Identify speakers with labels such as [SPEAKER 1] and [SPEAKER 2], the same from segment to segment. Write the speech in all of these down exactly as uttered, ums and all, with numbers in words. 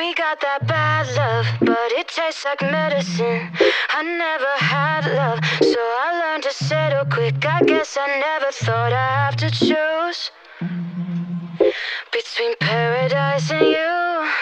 [SPEAKER 1] We got that bad love, but it tastes like medicine. I never had love, so I learned to settle quick. I guess I never thought I'd have to choose between paradise and you.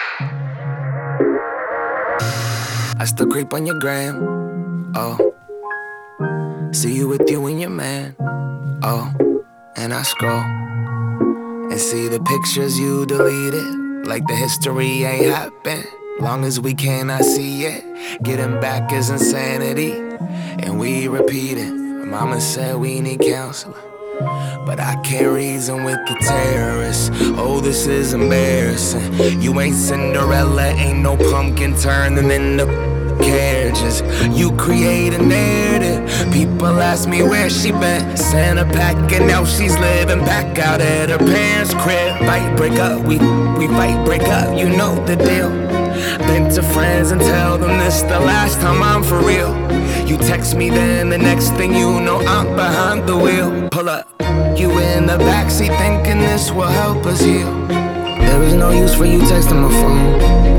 [SPEAKER 2] I still creep on your gram, oh. See you with you and your man, oh. And I scroll and see the pictures you deleted, like the history ain't happened. Long as we cannot see it, getting back is insanity. And we repeat it. Mama said we need counseling, but I can't reason with the terrorists. Oh, this is embarrassing. You ain't Cinderella, ain't no pumpkin turning into carriages. You create a narrative. People ask me where she been. Santa packing out, she's living back out at her parents' crib. Fight, break up, we we fight, break up. You know the deal. Been to friends and tell them this the last time I'm for real. You text me then the next thing you know I'm behind the wheel. Pull up, you in the backseat thinking this will help us heal. There is no use for you texting my phone.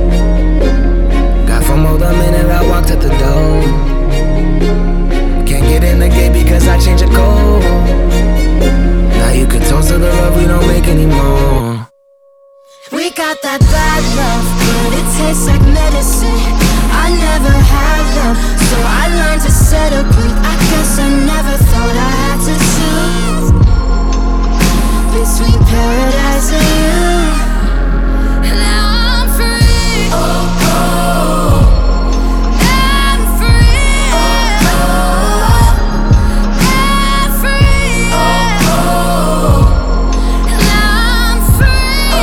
[SPEAKER 2] Got FOMO the minute I walked at the door. Can't get in the gate because I changed the code. Now you can toast to the love we don't make anymore.
[SPEAKER 1] We got that bad love, but it tastes like medicine. I never had love, so I learned to settle quick. I guess I never thought I had to choose between paradise and you. Now I'm free. Oh, oh. I'm free. Oh, oh. I'm free. Oh, oh. Now I'm free.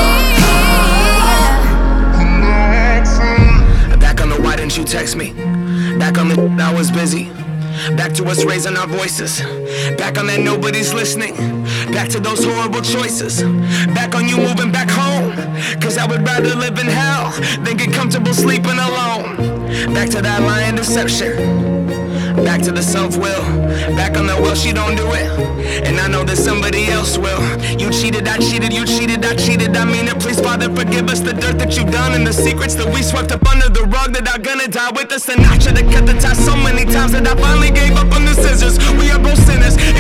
[SPEAKER 2] Why didn't you text me? Back on the I was busy. Back to us raising our voices. Back on that nobody's listening. Back to those horrible choices. Back on you moving back home. Cause I would rather live in hell than get comfortable sleeping alone. Back to that lying deception. Back to the self-will. Back on the will, she don't do it, and I know that somebody else will. You cheated, I cheated, you cheated, I cheated. I mean it, please Father forgive us the dirt that you've done and the secrets that we swept up under the rug that are gonna die with us. And I should've cut the tie so many times that I finally gave up on the scissors. We are both sinners.